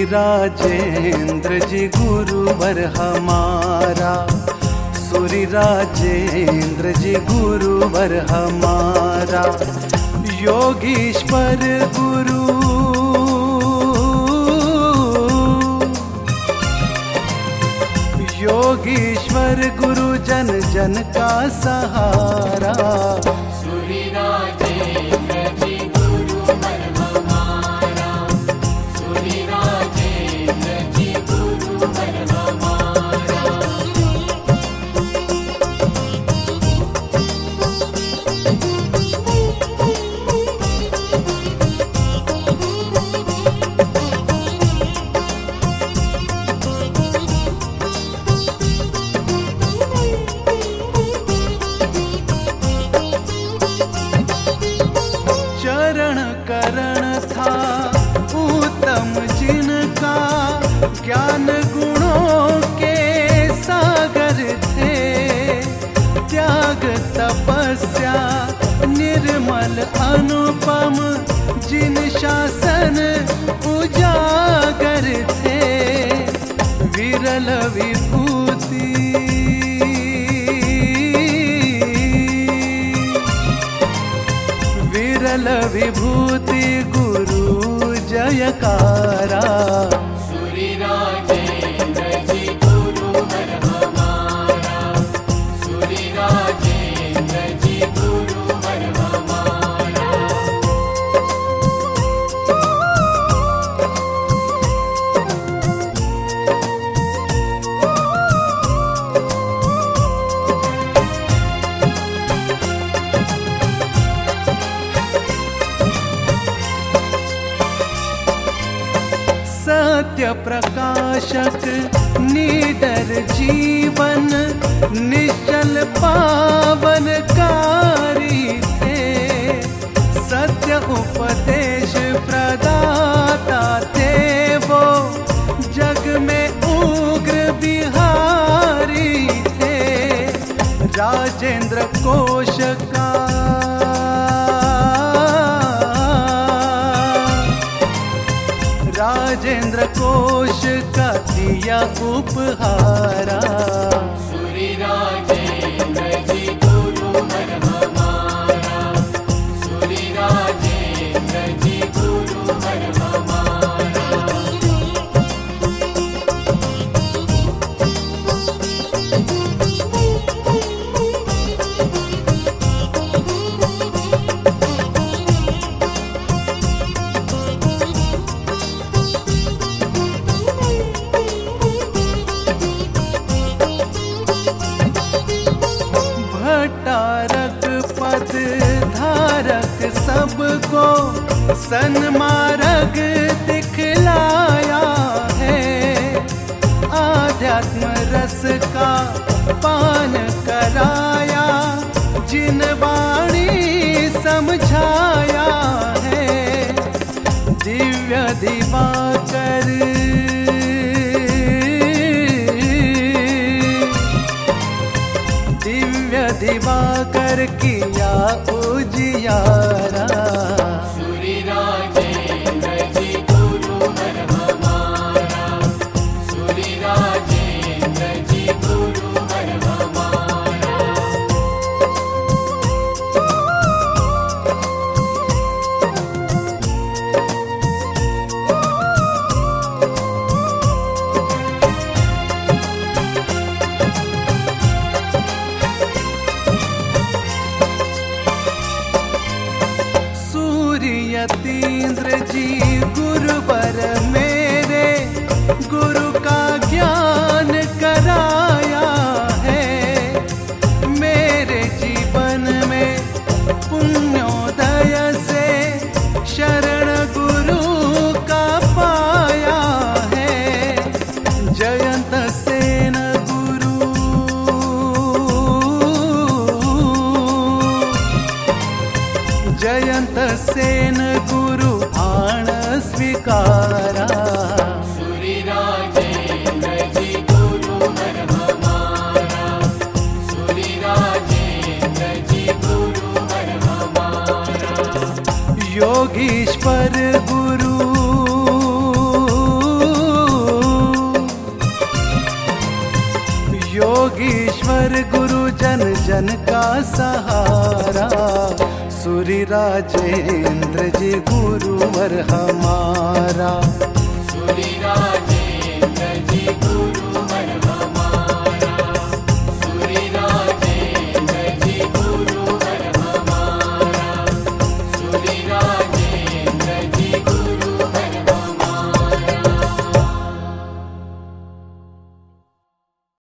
राजेंद्र जी गुरुवर हमारा, सूरी राजेंद्र जी गुरुवर हमारा। योगीश्वर गुरु योगीश्वर गुरु जन जन का सहारा। सूरी राजेंद्र जी गुरुवर हमारा, सूरी राजेंद्र जी गुरुवर हमारा। चरण करण था उत्तम जिनका, ज्ञान गुणों के सागर थे। त्याग तपस्या निर्मल अनुपम, जिन शासन उजागर थे। विरल विभूति विरल विभूति गुरु जयकारा। सूरी राजेंद्र जी गुरुवर हमारा, सूरी राजेंद्र जी गुरुवर हमारा। सत्य प्रकाशक निडर जीवन, निश्चल पावनकारी थे। सत्य उपदेश प्रदाता थे वो, जग में उग्र बिहारी थे। राजेंद्र कोश का राजेंद्र कोश का दिया उपहारा। सूरी राजेंद्र जी गुरुवर हमारा, सूरी राजेंद्र जी गुरुवर हमारा। भट्टारक पद धारक सबको सन्मार्ग दिखलाया है। आध्यात्म रस का पान कराया, जिन वाणी समझाया है। दिव्य दिवाकर दिवाकर किया उजियारा। सूरी राजेंद्र जी गुरुवर हमारा, सूरी राजेंद्र जी गुरुवर हमारा। यतीन्द्र जी गुरुवर मेरे, गुरु का ज्ञान कराया है। मेरे जीवन में पुण्योदय से शरण गुरु का पाया है। जयंत सेन गुरु जयंत सेन गुरु आण स्वीकारा। सूरी राजेंद्र जी गुरुवर हमारा, सूरी राजेंद्र जी गुरुवर हमारा। योगीश्वर गुरु योगीश्वर गुरु जन जन का सहारा, सूरी राजेंद्र जी गुरुवर हमारा।